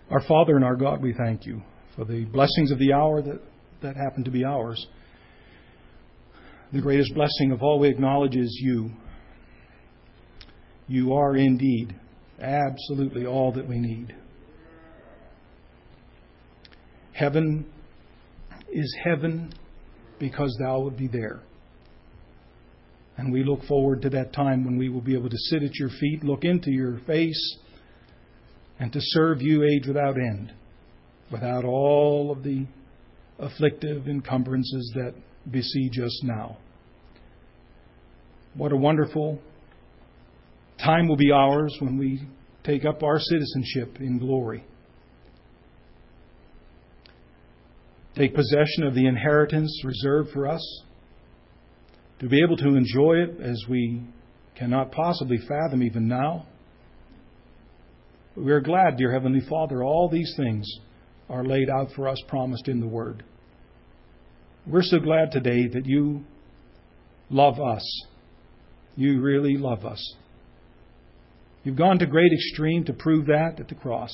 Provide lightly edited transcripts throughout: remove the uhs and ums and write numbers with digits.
Our Father and our God, we thank you for the blessings of the hour that happen to be ours. The greatest blessing of all we acknowledge is you. You are indeed absolutely all that we need. Heaven is heaven because thou would be there. And we look forward to that time when we will be able to sit at your feet, look into your face, and to serve you age without end, without all of the afflictive encumbrances that besiege us now. What a wonderful time will be ours when we take up our citizenship in glory. Take possession of the inheritance reserved for us, to be able to enjoy it as we cannot possibly fathom even now. We are glad, dear Heavenly Father, all these things are laid out for us, promised in the Word. We're so glad today that you love us. You really love us. You've gone to great extreme to prove that at the cross.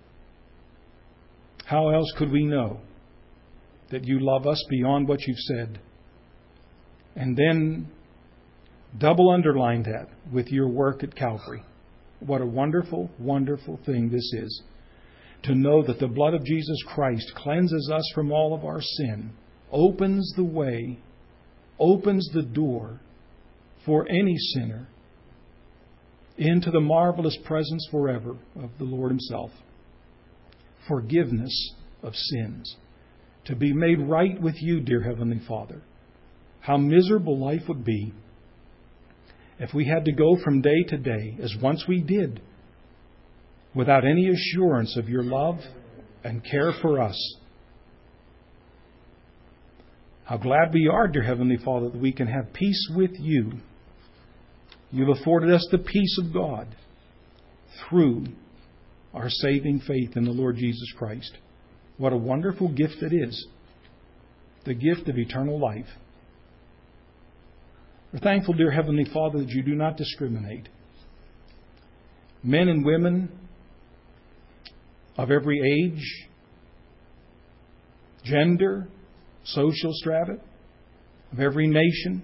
How else could we know that you love us beyond what you've said? And then double underline that with your work at Calvary. What a wonderful, wonderful thing this is. To know that the blood of Jesus Christ cleanses us from all of our sin, opens the way, opens the door for any sinner into the marvelous presence forever of the Lord Himself. Forgiveness of sins. To be made right with you, dear Heavenly Father. How miserable life would be if we had to go from day to day, as once we did, without any assurance of your love and care for us. How glad we are, dear Heavenly Father, that we can have peace with you. You've afforded us the peace of God through our saving faith in the Lord Jesus Christ. What a wonderful gift it is. The gift of eternal life. We're thankful, dear Heavenly Father, that you do not discriminate. Men and women of every age, gender, social strata, of every nation,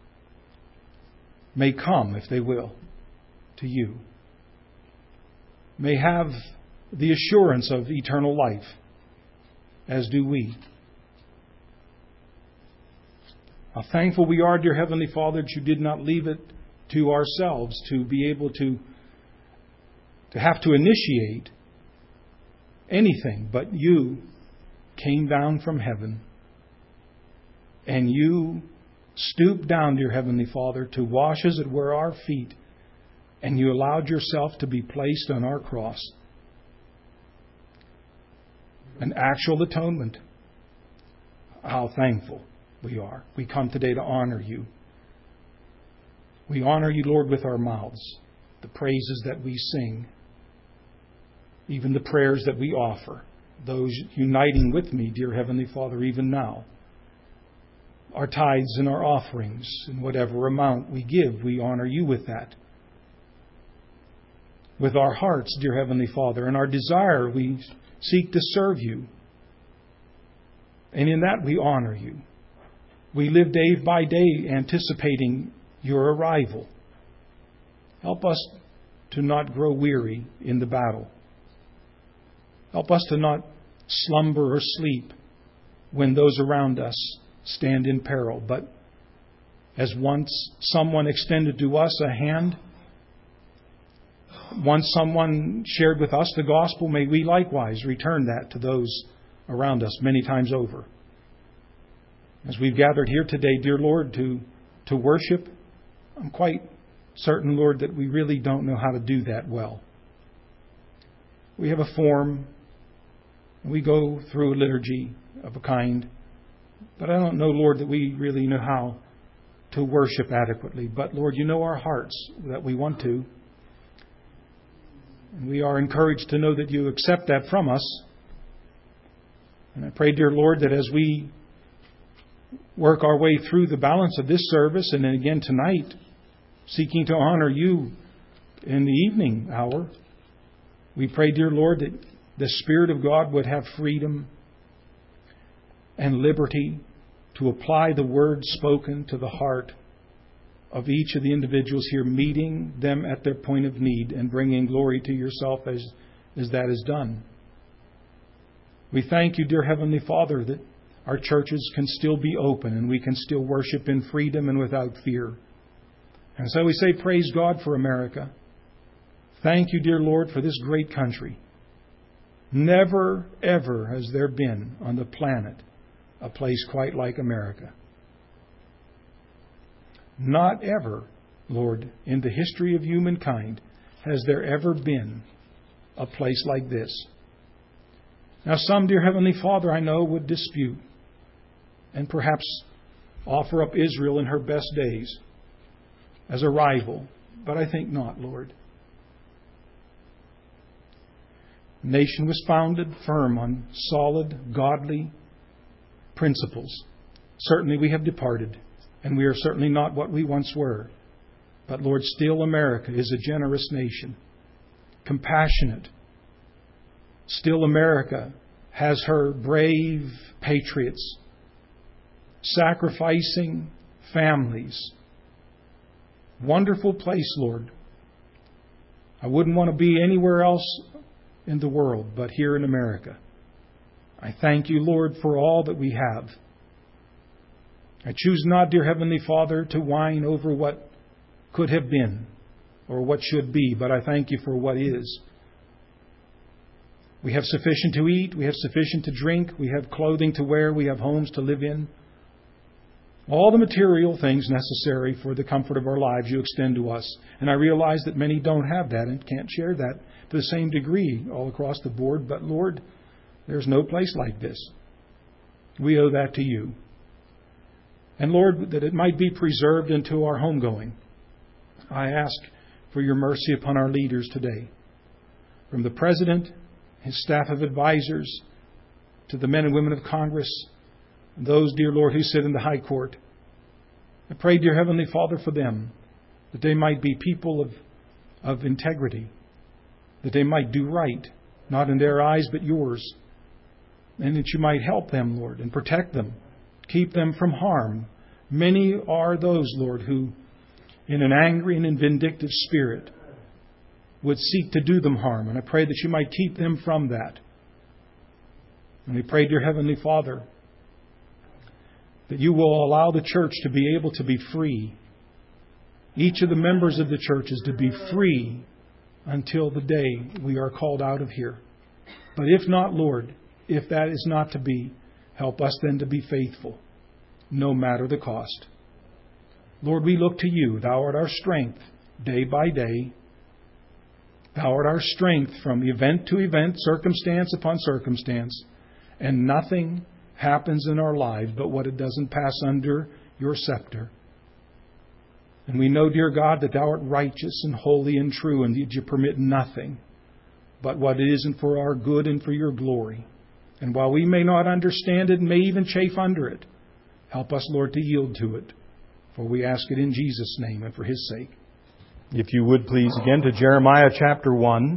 may come, if they will, to you. May have the assurance of eternal life, as do we. How thankful we are, dear Heavenly Father, that you did not leave it to ourselves to be able to have to initiate anything, but you came down from heaven and you stooped down, dear Heavenly Father, to wash us at where our feet, and you allowed yourself to be placed on our cross. An actual atonement. How thankful we are. We come today to honor you. We honor you, Lord, with our mouths, the praises that we sing, even the prayers that we offer, those uniting with me, dear Heavenly Father, even now. Our tithes and our offerings, and whatever amount we give, we honor you with that. With our hearts, dear Heavenly Father, and our desire, we seek to serve you. And in that we honor you. We live day by day anticipating your arrival. Help us to not grow weary in the battle. Help us to not slumber or sleep when those around us stand in peril. But as once someone extended to us a hand, once someone shared with us the gospel, may we likewise return that to those around us many times over. As we've gathered here today, dear Lord, to worship, I'm quite certain, Lord, that we really don't know how to do that well. We have a form, and we go through a liturgy of a kind, but I don't know, Lord, that we really know how to worship adequately. But, Lord, you know our hearts that we want to. And we are encouraged to know that you accept that from us. And I pray, dear Lord, that as we work our way through the balance of this service, and then again tonight, seeking to honor you in the evening hour, we pray, dear Lord, the Spirit of God would have freedom and liberty to apply the word spoken to the heart of each of the individuals here, meeting them at their point of need and bringing glory to yourself as that is done. We thank you, dear Heavenly Father, that our churches can still be open and we can still worship in freedom and without fear. And so we say, praise God for America. Thank you, dear Lord, for this great country. Never, ever has there been on the planet a place quite like America. Not ever, Lord, in the history of humankind has there ever been a place like this. Now some, dear Heavenly Father, I know would dispute and perhaps offer up Israel in her best days as a rival, but I think not, Lord. The nation was founded firm on solid, godly principles. Certainly we have departed, and we are certainly not what we once were. But Lord, still America is a generous nation, compassionate. Still America has her brave patriots, sacrificing families. Wonderful place, Lord. I wouldn't want to be anywhere else in the world but here in America. I thank you, Lord, for all that we have. I choose not, dear Heavenly Father, to whine over what could have been or what should be, but I thank you for what is. We have sufficient to eat, we have sufficient to drink, we have clothing to wear, we have homes to live in. All the material things necessary for the comfort of our lives you extend to us. And I realize that many don't have that and can't share that to the same degree all across the board. But Lord, there's no place like this. We owe that to you. And Lord, that it might be preserved into our homegoing, I ask for your mercy upon our leaders today. From the President, his staff of advisors, to the men and women of Congress, and those, dear Lord, who sit in the High Court. I pray, dear Heavenly Father, for them, that they might be people of integrity, that they might do right, not in their eyes but yours, and that you might help them, Lord, and protect them, keep them from harm. Many are those, Lord, who, in an angry and in vindictive spirit, would seek to do them harm, and I pray that you might keep them from that. And we pray, dear Heavenly Father, that you will allow the church to be able to be free. Each of the members of the church is to be free until the day we are called out of here. But if not, Lord, if that is not to be, help us then to be faithful, no matter the cost. Lord, we look to you. Thou art our strength day by day. Thou art our strength from event to event, circumstance upon circumstance, and nothing happens in our lives but what it doesn't pass under your scepter. And we know, dear God, that thou art righteous and holy and true, and that you permit nothing but what it isn't for our good and for your glory. And while we may not understand it and may even chafe under it, help us, Lord, to yield to it. For we ask it in Jesus' name and for his sake. If you would please again to Jeremiah chapter 1.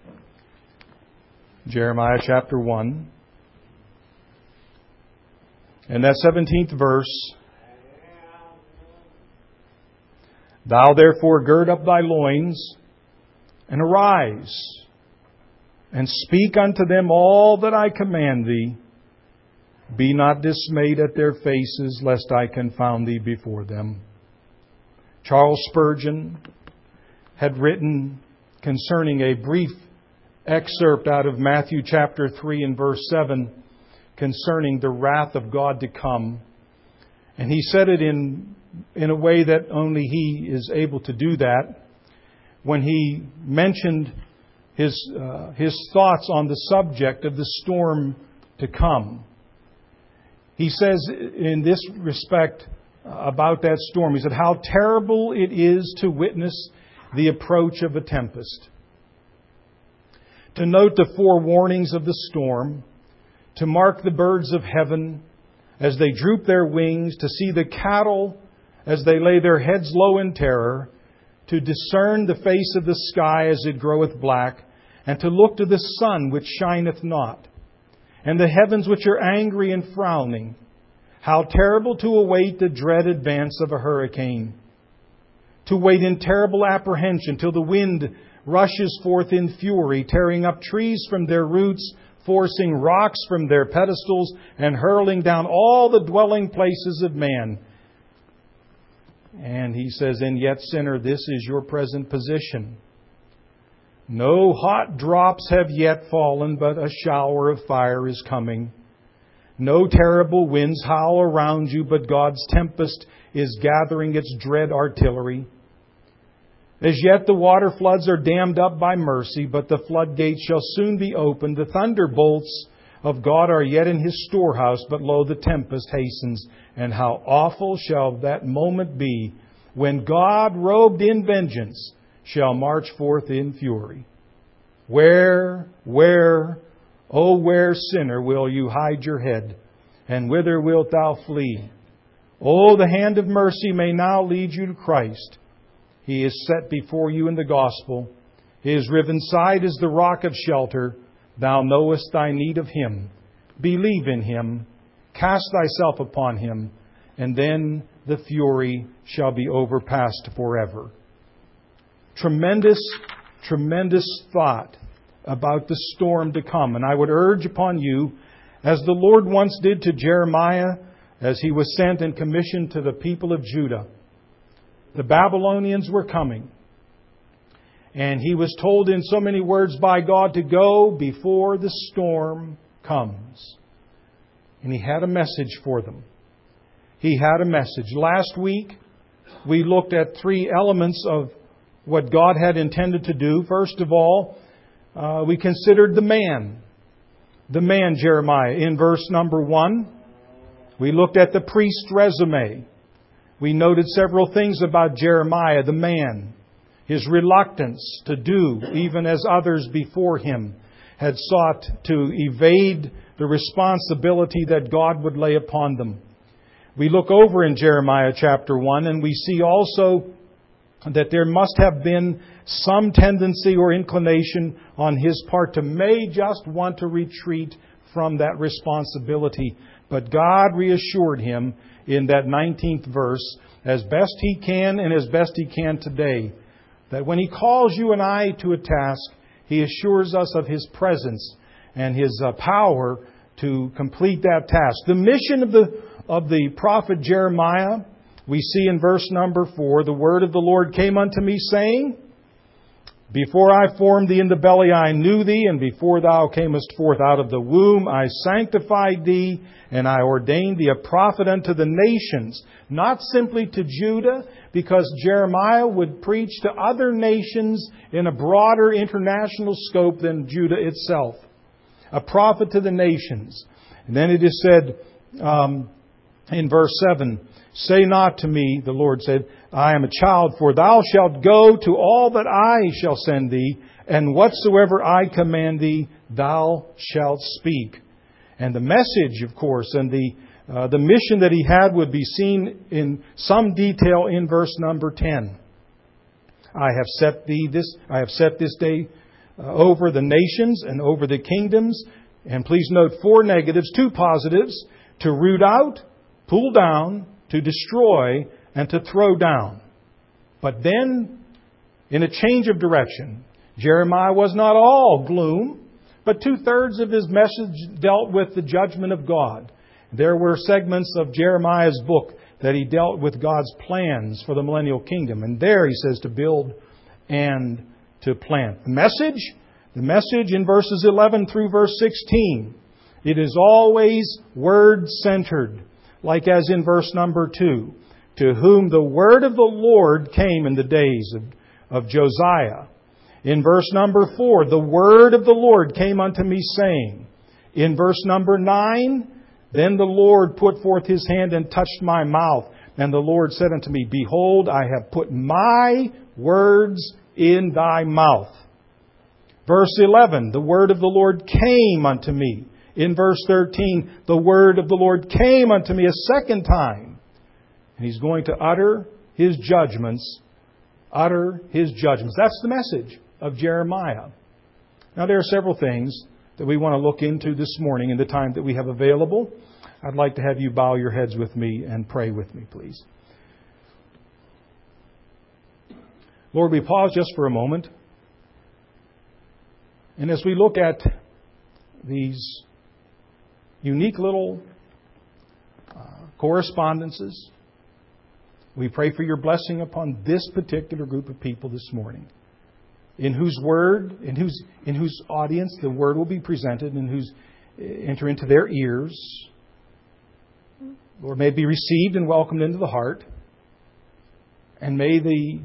Jeremiah chapter 1. And that 17th verse. Thou therefore gird up thy loins and arise and speak unto them all that I command thee. Be not dismayed at their faces, lest I confound thee before them. Charles Spurgeon had written concerning a brief excerpt out of Matthew chapter 3 and verse 7 concerning the wrath of God to come. And he said it in a way that only he is able to do that when he mentioned his thoughts on the subject of the storm to come. He says in this respect about that storm, he said, how terrible it is to witness the approach of a tempest, to note the forewarnings of the storm, to mark the birds of heaven as they droop their wings, to see the cattle as they lay their heads low in terror, to discern the face of the sky as it groweth black, and to look to the sun which shineth not, and the heavens which are angry and frowning. How terrible to await the dread advance of a hurricane, to wait in terrible apprehension till the wind rushes forth in fury, tearing up trees from their roots, forcing rocks from their pedestals, and hurling down all the dwelling places of man. And he says, and yet, sinner, this is your present position. No hot drops have yet fallen, but a shower of fire is coming. No terrible winds howl around you, but God's tempest is gathering its dread artillery. As yet the water floods are dammed up by mercy, but the floodgates shall soon be opened. The thunderbolts of God are yet in His storehouse, but lo, the tempest hastens. And how awful shall that moment be, when God, robed in vengeance, shall march forth in fury. Where, oh, where, sinner, will you hide your head? And whither wilt thou flee? Oh, the hand of mercy may now lead you to Christ. He is set before you in the gospel. His riven side is the rock of shelter. Thou knowest thy need of Him. Believe in Him. Cast thyself upon Him. And then the fury shall be overpast forever. Tremendous thought about the storm to come. And I would urge upon you, as the Lord once did to Jeremiah, as he was sent and commissioned to the people of Judah. The Babylonians were coming. And he was told in so many words by God to go before the storm comes. And He had a message for them. He had a message. Last week, we looked at 3 elements of what God had intended to do. First of all, we considered the man. The man, Jeremiah, in verse number 1. We looked at the priest's resume. We noted several things about Jeremiah, the man. His reluctance to do, even as others before him had sought to evade the responsibility that God would lay upon them. We look over in Jeremiah chapter 1 and we see also that there must have been some tendency or inclination on his part to may just want to retreat from that responsibility. But God reassured him in that 19th verse, as best He can and as best He can today, that when He calls you and I to a task, He assures us of His presence and His power to complete that task. The mission of the prophet Jeremiah, we see in verse number 4, the word of the Lord came unto me, saying, Before I formed thee in the belly I knew thee, and before thou camest forth out of the womb I sanctified thee, and I ordained thee a prophet unto the nations. Not simply to Judah, because Jeremiah would preach to other nations in a broader international scope than Judah itself. A prophet to the nations. And then it is said in verse 7, Say not to me, the Lord said, I am a child, for thou shalt go to all that I shall send thee, and whatsoever I command thee, thou shalt speak. And the message, of course, and the mission that he had would be seen in some detail in verse number 10. I have set this day over the nations and over the kingdoms. And please note 4 negatives, 2 positives: to root out, pull down, to destroy, and to throw down. But then, in a change of direction, Jeremiah was not all gloom, but 2/3 of his message dealt with the judgment of God. There were segments of Jeremiah's book that he dealt with God's plans for the millennial kingdom. And there he says to build and to plant. The message in verses 11 through verse 16, it is always word-centered. Like as in verse number 2, to whom the word of the Lord came in the days of Josiah. In verse number 4, the word of the Lord came unto me, saying. In verse number 9, then the Lord put forth His hand and touched my mouth. And the Lord said unto me, Behold, I have put my words in thy mouth. Verse 11, the word of the Lord came unto me. In verse 13, the word of the Lord came unto me a second time. And He's going to utter His judgments. Utter His judgments. That's the message of Jeremiah. Now, there are several things that we want to look into this morning in the time that we have available. I'd like to have you bow your heads with me and pray with me, please. Lord, we pause just for a moment. And as we look at these unique little correspondences, we pray for your blessing upon this particular group of people this morning, in whose audience the word will be presented, and whose enter into their ears. Lord, may it be received and welcomed into the heart. And may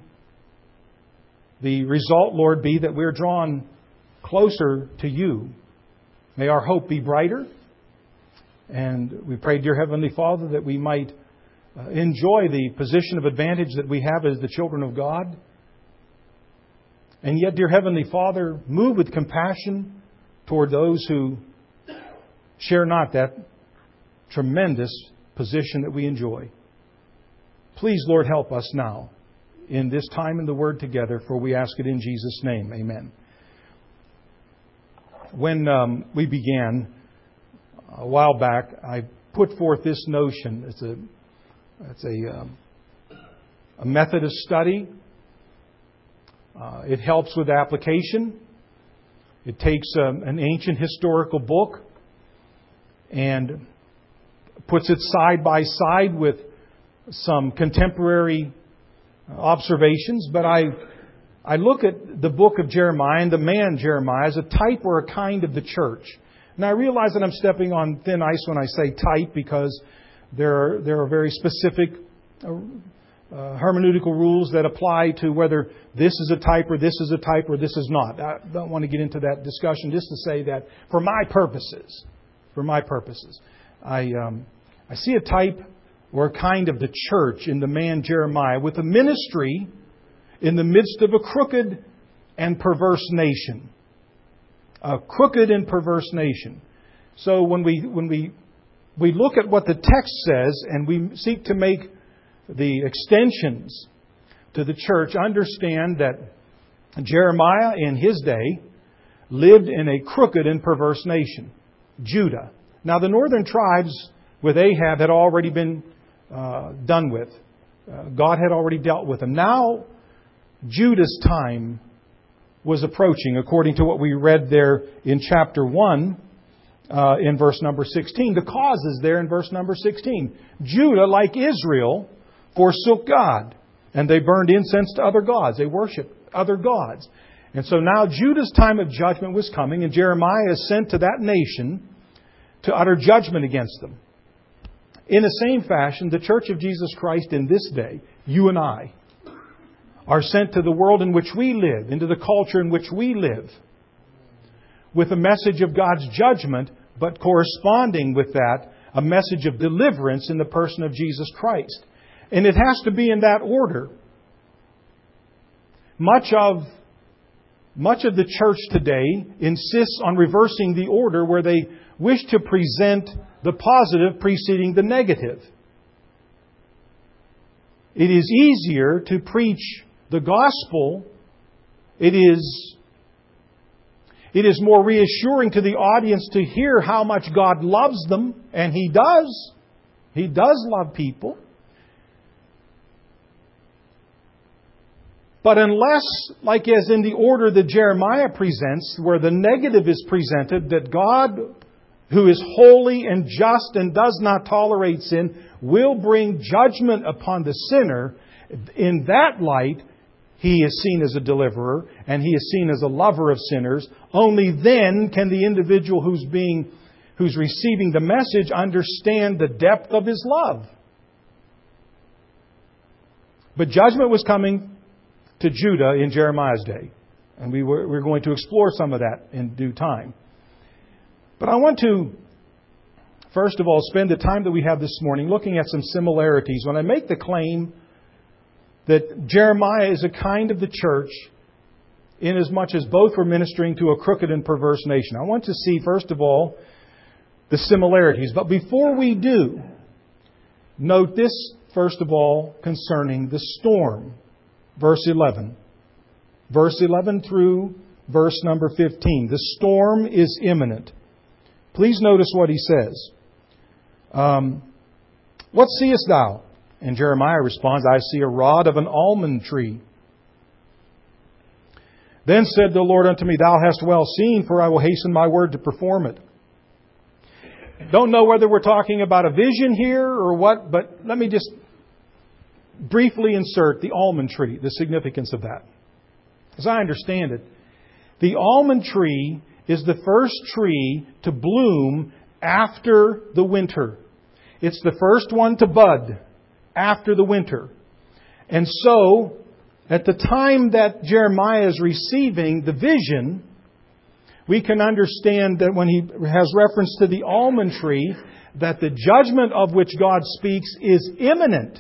the result, Lord, be that we're drawn closer to you. May our hope be brighter. And we pray, dear Heavenly Father, that we might enjoy the position of advantage that we have as the children of God. And yet, dear Heavenly Father, move with compassion toward those who share not that tremendous position that we enjoy. Please, Lord, help us now in this time in the Word together, for we ask it in Jesus' name. Amen. When we began a while back, I put forth this notion. It's a method of study. It helps with application. It takes an ancient historical book and puts it side by side with some contemporary observations. But I look at the book of Jeremiah and the man Jeremiah as a type or a kind of the church. And I realize that I'm stepping on thin ice when I say type, because there are very specific hermeneutical rules that apply to whether this is a type or this is a type or this is not. I don't want to get into that discussion, just to say that for my purposes, I see a type or a kind of the church in the man Jeremiah, with a ministry in the midst of a crooked and perverse nation. A crooked and perverse nation. So when we look at what the text says and we seek to make the extensions to the church, understand that Jeremiah in his day lived in a crooked and perverse nation, Judah. Now the northern tribes with Ahab had already been done with. God had already dealt with them. Now Judah's time was approaching, according to what we read there in chapter 1 in verse number 16. The cause is there in verse number 16. Judah, like Israel, forsook God, and they burned incense to other gods. They worshiped other gods. And so now Judah's time of judgment was coming, and Jeremiah is sent to that nation to utter judgment against them. In the same fashion, the Church of Jesus Christ in this day, you and I, are sent to the world in which we live, into the culture in which we live, with a message of God's judgment, but corresponding with that, a message of deliverance in the person of Jesus Christ. And it has to be in that order. Much of the church today insists on reversing the order, where they wish to present the positive preceding the negative. It is easier to preach the gospel. It is more reassuring to the audience to hear how much God loves them, and He does. He does love people. But unless, like as in the order that Jeremiah presents, where the negative is presented, that God, who is holy and just and does not tolerate sin, will bring judgment upon the sinner, in that light, He is seen as a deliverer, and He is seen as a lover of sinners. Only then can the individual who's receiving the message understand the depth of His love. But judgment was coming to Judah in Jeremiah's day. And we're going to explore some of that in due time. But I want to, first of all, spend the time that we have this morning looking at some similarities. When I make the claim that Jeremiah is a kind of the church, inasmuch as both were ministering to a crooked and perverse nation, I want to see, first of all, the similarities. But before we do, note this, first of all, concerning the storm. Verse 11. Verse 11 through verse number 15. The storm is imminent. Please notice what he says. What seest thou? And Jeremiah responds, I see a rod of an almond tree. Then said the Lord unto me, Thou hast well seen, for I will hasten my word to perform it. Don't know whether we're talking about a vision here or what, but let me just briefly insert the almond tree, the significance of that. As I understand it, the almond tree is the first tree to bloom after the winter. It's the first one to bud after the winter. And so, at the time that Jeremiah is receiving the vision, we can understand that when he has reference to the almond tree, that the judgment of which God speaks is imminent.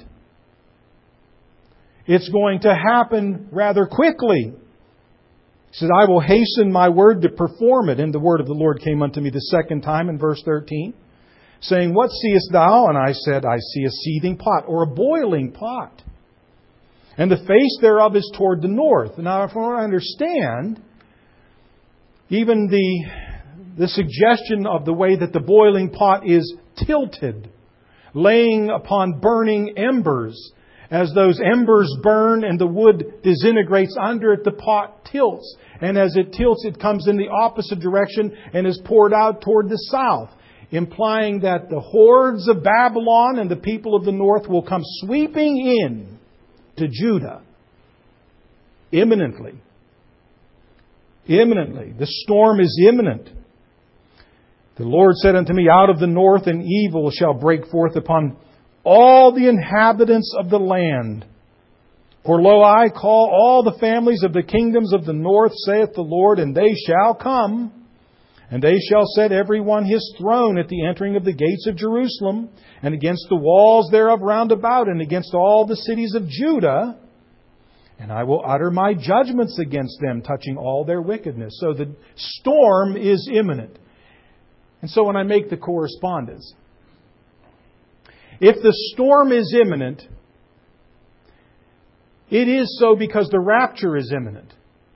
It's going to happen rather quickly. He said, I will hasten my word to perform it. And the word of the Lord came unto me the second time in verse 13, saying, What seest thou? And I said, I see a seething pot, or a boiling pot. And the face thereof is toward the north. Now, if I understand, even the suggestion of the way that the boiling pot is tilted, laying upon burning embers. As those embers burn and the wood disintegrates under it, the pot tilts. And as it tilts, it comes in the opposite direction and is poured out toward the south, implying that the hordes of Babylon and the people of the north will come sweeping in to Judah imminently. Imminently. The storm is imminent. The Lord said unto me, Out of the north an evil shall break forth upon all the inhabitants of the land. For lo, I call all the families of the kingdoms of the north, saith the Lord, and they shall come, and they shall set every one his throne at the entering of the gates of Jerusalem, and against the walls thereof round about, and against all the cities of Judah. And I will utter my judgments against them, touching all their wickedness. So the storm is imminent. And so when I make the correspondence, if the storm is imminent, it is so because the rapture is imminent.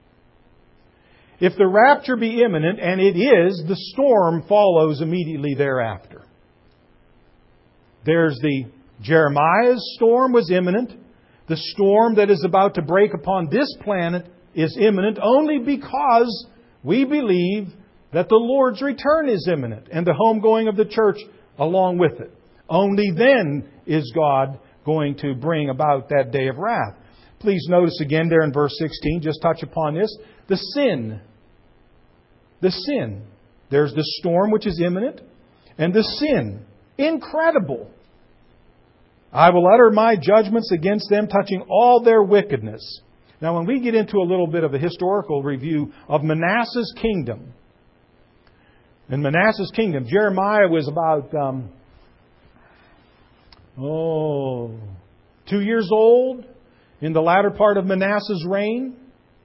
If the rapture be imminent, and it is, the storm follows immediately thereafter. There's the Jeremiah's storm was imminent. The storm that is about to break upon this planet is imminent only because we believe that the Lord's return is imminent and the homegoing of the church along with it. Only then is God going to bring about that day of wrath. Please notice again there in verse 16, just touch upon this, the sin. The sin. There's the storm which is imminent, and the sin. Incredible. I will utter my judgments against them, touching all their wickedness. Now, when we get into a little bit of a historical review of Manasseh's kingdom, in Manasseh's kingdom, Jeremiah was about 2 years old in the latter part of Manasseh's reign.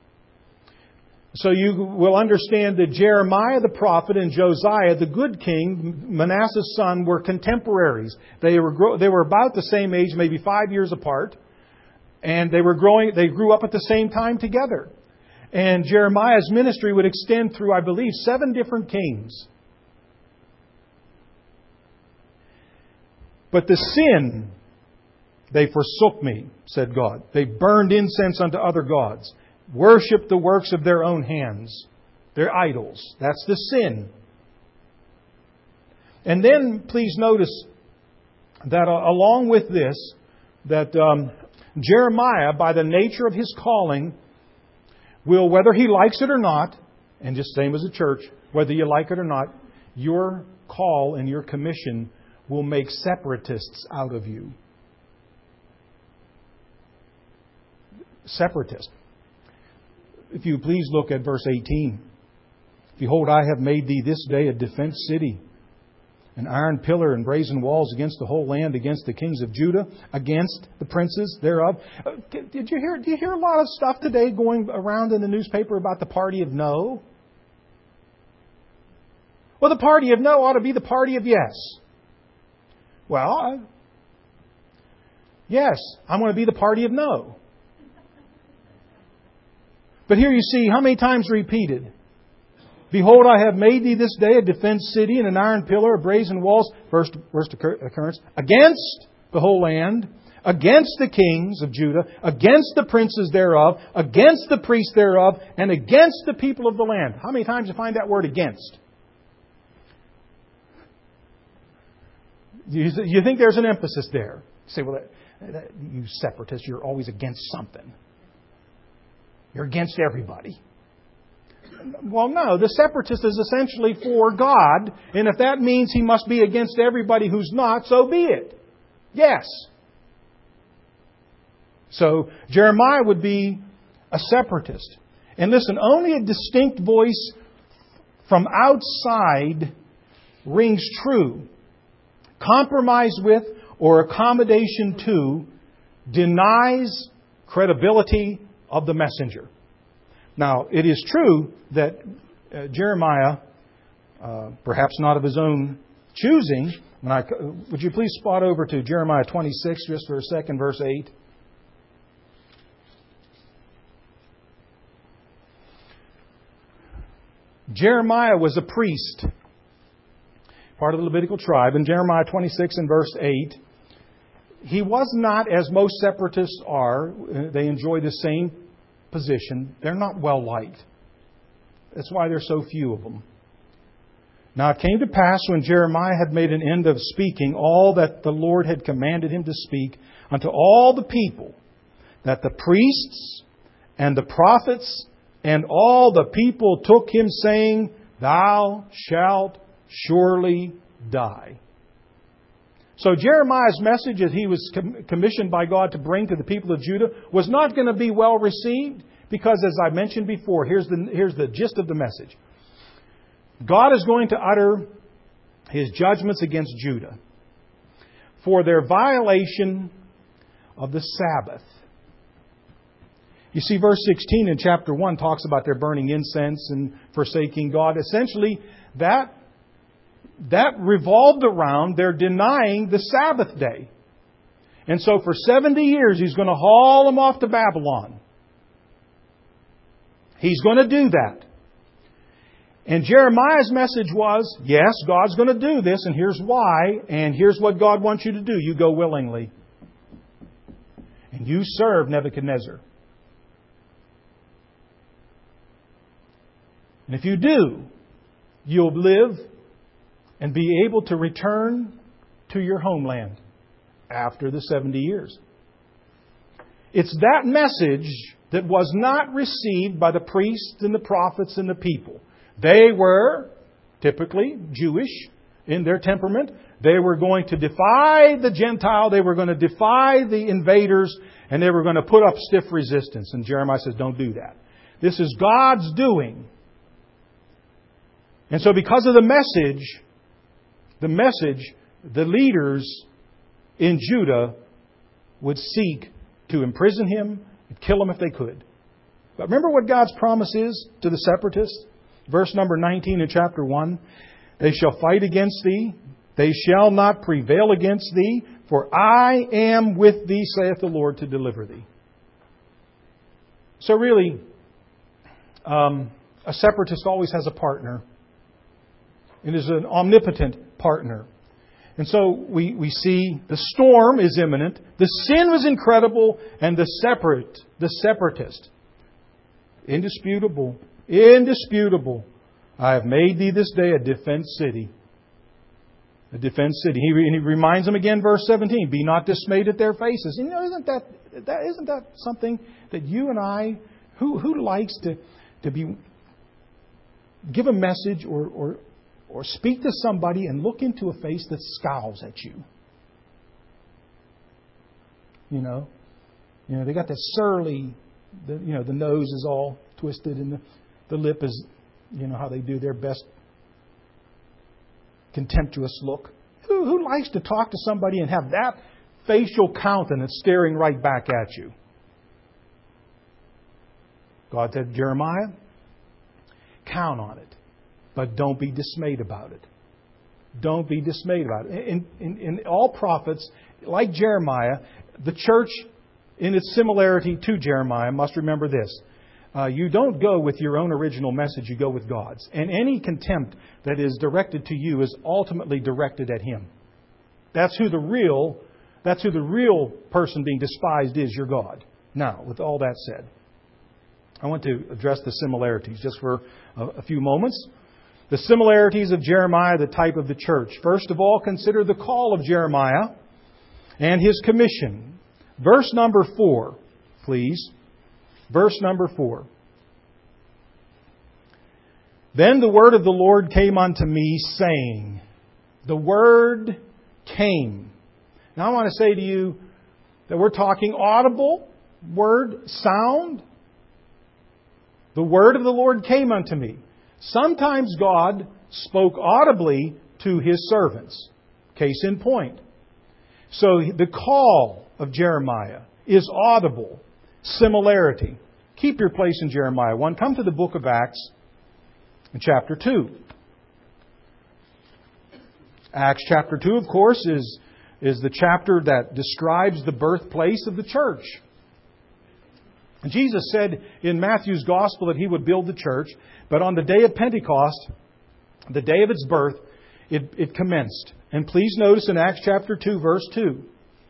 So you will understand that Jeremiah the prophet and Josiah the good king, Manasseh's son, were contemporaries. They were about the same age, maybe 5 years apart, and they grew up at the same time together. And Jeremiah's ministry would extend through, I believe, 7 different kings. But the sin, they forsook me, said God. They burned incense unto other gods, worshipped the works of their own hands, their idols. That's the sin. And then please notice that along with this, that Jeremiah, by the nature of his calling, will, whether he likes it or not, and just same as the church, whether you like it or not, your call and your commission will make separatists out of you. Separatist. If you please look at verse 18. Behold, I have made thee this day a defense city, an iron pillar and brazen walls against the whole land, against the kings of Judah, against the princes thereof. Do you hear a lot of stuff today going around in the newspaper about the party of no? Well, the party of no ought to be the party of yes. Well, yes, I'm going to be the party of no. But here you see how many times repeated. Behold, I have made thee this day a defenced city and an iron pillar of brazen walls. First occurrence. Against the whole land, against the kings of Judah, against the princes thereof, against the priests thereof, and against the people of the land. How many times do you find that word against? You think there's an emphasis there? You say, well, you separatists, you're always against something. You're against everybody. Well, no, the separatist is essentially for God, and if that means he must be against everybody who's not, so be it. Yes. So Jeremiah would be a separatist. And listen, only a distinct voice from outside rings true. Compromise with or accommodation to denies credibility of the messenger. Now, it is true that Jeremiah, perhaps not of his own choosing, would you please spot over to Jeremiah 26 just for a second, verse 8. Jeremiah was a priest, part of the Levitical tribe. In Jeremiah 26 and verse 8, he was not, as most separatists are, they enjoy the same position. They're not well liked. That's why there's so few of them. Now it came to pass when Jeremiah had made an end of speaking all that the Lord had commanded him to speak unto all the people, that the priests and the prophets and all the people took him, saying, Thou shalt surely die. So Jeremiah's message that he was commissioned by God to bring to the people of Judah was not going to be well received because, as I mentioned before, here's the gist of the message. God is going to utter His judgments against Judah for their violation of the Sabbath. You see, verse 16 in chapter 1 talks about their burning incense and forsaking God. Essentially, that revolved around their denying the Sabbath day. And so for 70 years, He's going to haul them off to Babylon. He's going to do that. And Jeremiah's message was, yes, God's going to do this, and here's why, and here's what God wants you to do. You go willingly. And you serve Nebuchadnezzar. And if you do, you'll live and be able to return to your homeland after the 70 years. It's that message that was not received by the priests and the prophets and the people. They were typically Jewish in their temperament. They were going to defy the Gentile. They were going to defy the invaders. And they were going to put up stiff resistance. And Jeremiah says, don't do that. This is God's doing. And so because of the message, the leaders in Judah would seek to imprison him and kill him if they could. But remember what God's promise is to the separatists? Verse number 19 in chapter 1. They shall fight against thee. They shall not prevail against thee. For I am with thee, saith the Lord, to deliver thee. So really, a separatist always has a partner. It is an omnipotent partner. And so we see the storm is imminent. The sin was incredible. And the separatist, indisputable. I have made thee this day a defense city. A defense city. He reminds them again, verse 17, be not dismayed at their faces. You know, isn't that something that you and I, who likes to be give a message or speak to somebody and look into a face that scowls at you? You know, they got that surly, the nose is all twisted and the lip is, how they do their best contemptuous look. Who likes to talk to somebody and have that facial countenance staring right back at you? God said, Jeremiah, count on it. But don't be dismayed about it. Don't be dismayed about it. In all prophets, like Jeremiah, the church, in its similarity to Jeremiah, must remember this. you don't go with your own original message, you go with God's. And any contempt that is directed to you is ultimately directed at Him. That's who the real person being despised is, your God. Now, with all that said, I want to address the similarities just for a few moments. The similarities of Jeremiah, the type of the church. First of all, consider the call of Jeremiah and his commission. Verse number 4, please. Verse number 4. Then the word of the Lord came unto me, saying, the word came. Now I want to say to you that we're talking audible word, sound. The word of the Lord came unto me. Sometimes God spoke audibly to His servants. Case in point. So the call of Jeremiah is audible. Similarity. Keep your place in Jeremiah 1. Come to the book of Acts in chapter 2. Acts chapter 2, of course, is the chapter that describes the birthplace of the church. Jesus said in Matthew's Gospel that He would build the church, but on the day of Pentecost, the day of its birth, it commenced. And please notice in Acts chapter 2, verse 2,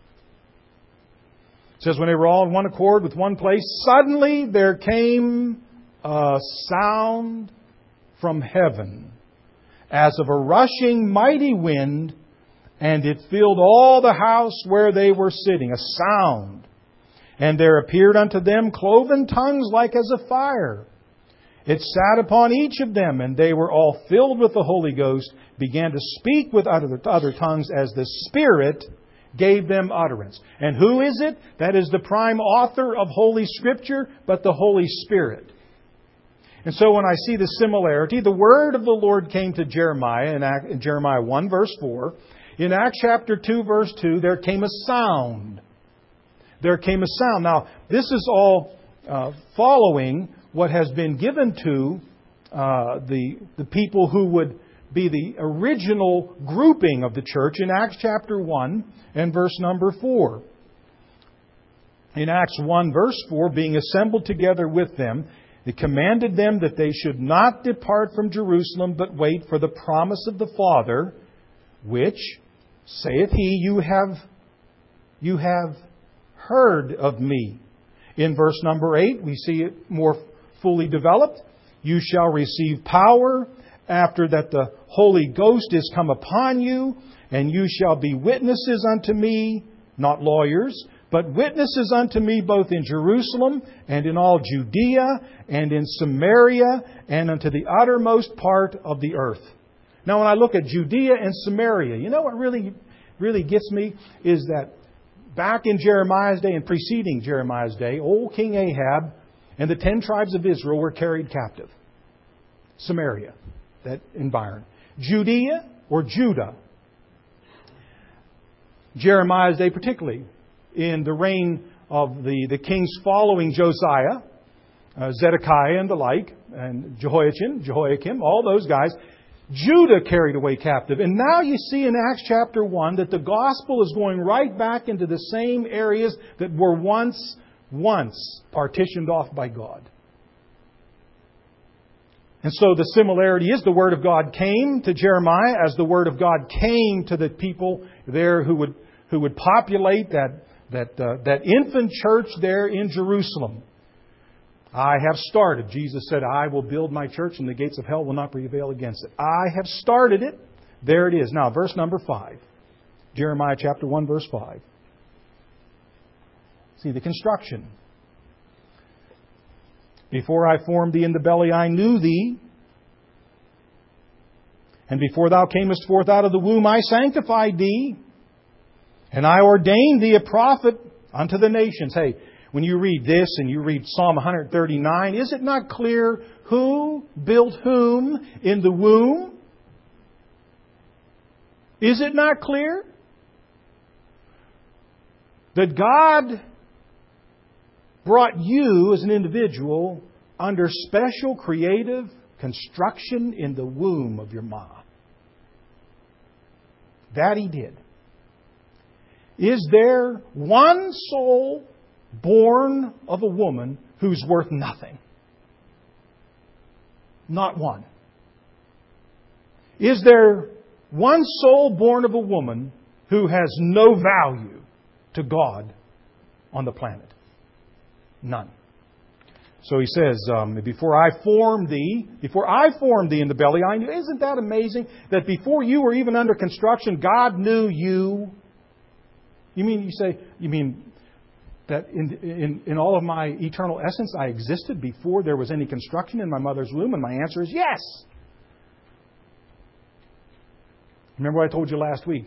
it says, when they were all in one accord with one place, suddenly there came a sound from heaven, as of a rushing mighty wind, and it filled all the house where they were sitting. A sound. And there appeared unto them cloven tongues like as of fire. It sat upon each of them, and they were all filled with the Holy Ghost, began to speak with other tongues as the Spirit gave them utterance. And who is it that is the prime author of Holy Scripture but the Holy Spirit? And so when I see the similarity, the word of the Lord came to Jeremiah in Jeremiah 1 verse 4. In Acts chapter 2 verse 2, there came a sound. There came a sound. Now, this is all following what has been given to the people who would be the original grouping of the church in Acts chapter 1 and verse number 4. In Acts 1 verse 4, being assembled together with them, it commanded them that they should not depart from Jerusalem, but wait for the promise of the Father, which, saith He, you have heard of me. In verse number 8, we see it more fully developed. You shall receive power after that the Holy Ghost is come upon you, and you shall be witnesses unto me, not lawyers, but witnesses unto me both in Jerusalem and in all Judea and in Samaria and unto the uttermost part of the earth. Now, when I look at Judea and Samaria, you know what really gets me is that back in Jeremiah's day and preceding Jeremiah's day, old King Ahab and the 10 tribes of Israel were carried captive. Samaria, that environment. Judea or Judah. Jeremiah's day particularly, in the reign of the kings following Josiah, Zedekiah and the like, and Jehoiakim, all those guys, Judah carried away captive. And now you see in Acts chapter 1 that the gospel is going right back into the same areas that were once partitioned off by God. And so the similarity is the Word of God came to Jeremiah as the Word of God came to the people there who would populate that infant church there in Jerusalem. I have started. Jesus said, I will build my church and the gates of hell will not prevail against it. I have started it. There it is. Now, verse number 5. Jeremiah chapter 1, verse 5. See the construction. Before I formed thee in the belly, I knew thee. And before thou camest forth out of the womb, I sanctified thee. And I ordained thee a prophet unto the nations. Hey, when you read this and you read Psalm 139, is it not clear who built whom in the womb? Is it not clear that God brought you as an individual under special creative construction in the womb of your mom? That He did. Is there one soul born of a woman who's worth nothing? Not one. Is there one soul born of a woman who has no value to God on the planet? None. So He says, before I formed thee in the belly, I knew. Isn't that amazing? That before you were even under construction, God knew you. You mean that in all of my eternal essence, I existed before there was any construction in my mother's womb? And my answer is yes. Remember what I told you last week?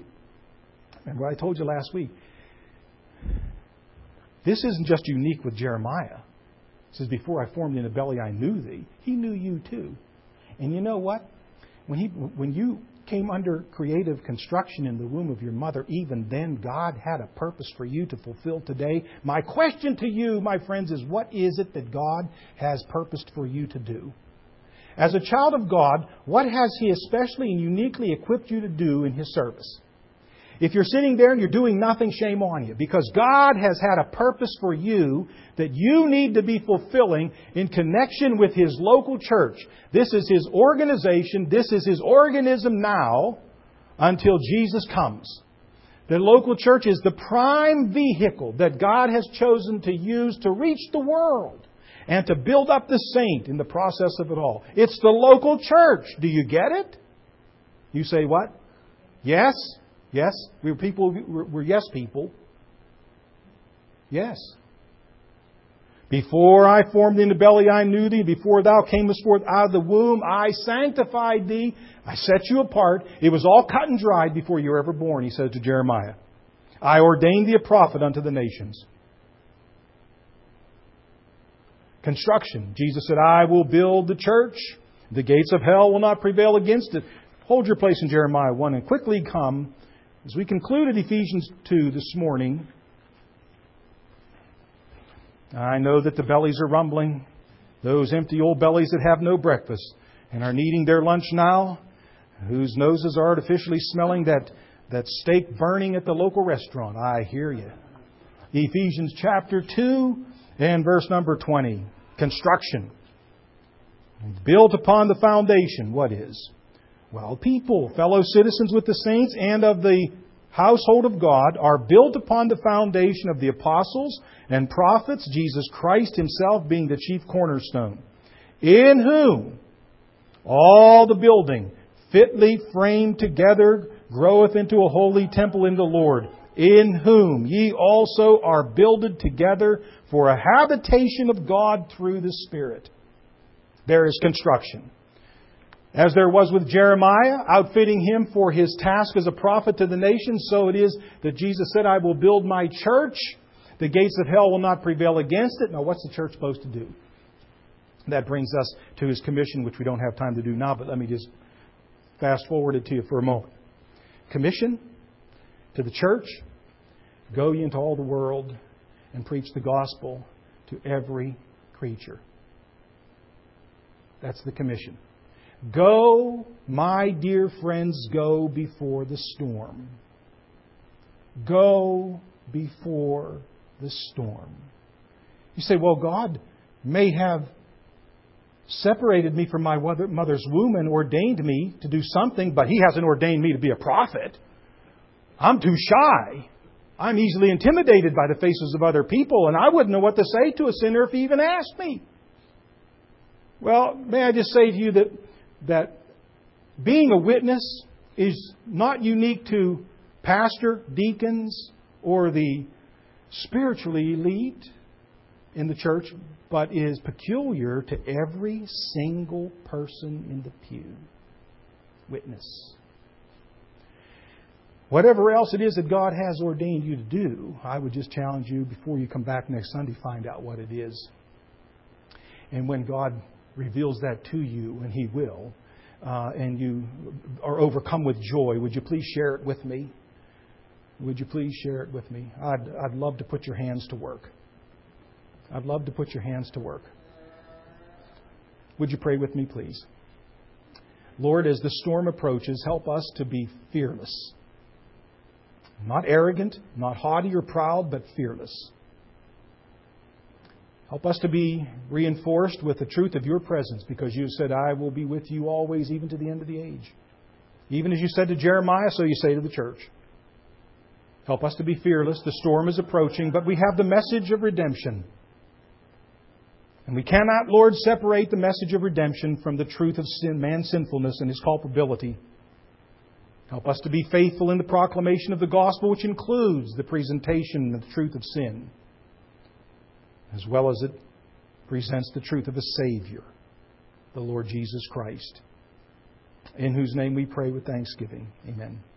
This isn't just unique with Jeremiah. It says, before I formed thee in the belly, I knew thee. He knew you too. And you know what? When you came under creative construction in the womb of your mother, even then God had a purpose for you to fulfill today. My question to you, my friends, is what is it that God has purposed for you to do? As a child of God, what has He especially and uniquely equipped you to do in His service? If you're sitting there and you're doing nothing, shame on you. Because God has had a purpose for you that you need to be fulfilling in connection with His local church. This is His organization. This is His organism now until Jesus comes. The local church is the prime vehicle that God has chosen to use to reach the world and to build up the saint in the process of it all. It's the local church. Do you get it? You say what? Yes? Yes? We're yes people. Yes. Before I formed thee in the belly, I knew thee. Before thou camest forth out of the womb, I sanctified thee. I set you apart. It was all cut and dried before you were ever born, He says to Jeremiah. I ordained thee a prophet unto the nations. Construction. Jesus said, I will build the church. The gates of hell will not prevail against it. Hold your place in Jeremiah 1 and quickly come, as we concluded Ephesians 2 this morning. I know that the bellies are rumbling. Those empty old bellies that have no breakfast and are needing their lunch now, whose noses are artificially smelling that steak burning at the local restaurant. I hear you. Ephesians chapter 2 and verse number 20. Construction. Built upon the foundation. What is? Well, people, fellow citizens with the saints and of the household of God, are built upon the foundation of the apostles and prophets, Jesus Christ Himself being the chief cornerstone, in whom all the building, fitly framed together, groweth into a holy temple in the Lord, in whom ye also are builded together for a habitation of God through the Spirit. There is construction. As there was with Jeremiah, outfitting him for his task as a prophet to the nations, so it is that Jesus said, I will build my church. The gates of hell will not prevail against it. Now, what's the church supposed to do? That brings us to His commission, which we don't have time to do now, but let me just fast forward it to you for a moment. Commission to the church, go ye into all the world and preach the gospel to every creature. That's the commission. Go, my dear friends, go before the storm. Go before the storm. You say, well, God may have separated me from my mother's womb and ordained me to do something, but He hasn't ordained me to be a prophet. I'm too shy. I'm easily intimidated by the faces of other people, and I wouldn't know what to say to a sinner if he even asked me. Well, may I just say to you that being a witness is not unique to pastor, deacons, or the spiritually elite in the church, but is peculiar to every single person in the pew. Witness. Whatever else it is that God has ordained you to do, I would just challenge you before you come back next Sunday, find out what it is. And when God reveals that to you, and He will, and you are overcome with joy, would you please share it with me? Would you please share it with me? I'd love to put your hands to work. I'd love to put your hands to work. Would you pray with me, please? Lord, as the storm approaches, help us to be fearless. Not arrogant, not haughty or proud, but fearless. Help us to be reinforced with the truth of Your presence, because You said, I will be with you always, even to the end of the age. Even as You said to Jeremiah, so You say to the church. Help us to be fearless. The storm is approaching, but we have the message of redemption. And we cannot, Lord, separate the message of redemption from the truth of sin, man's sinfulness and his culpability. Help us to be faithful in the proclamation of the gospel, which includes the presentation of the truth of sin, as well as it presents the truth of a Savior, the Lord Jesus Christ, in whose name we pray with thanksgiving. Amen.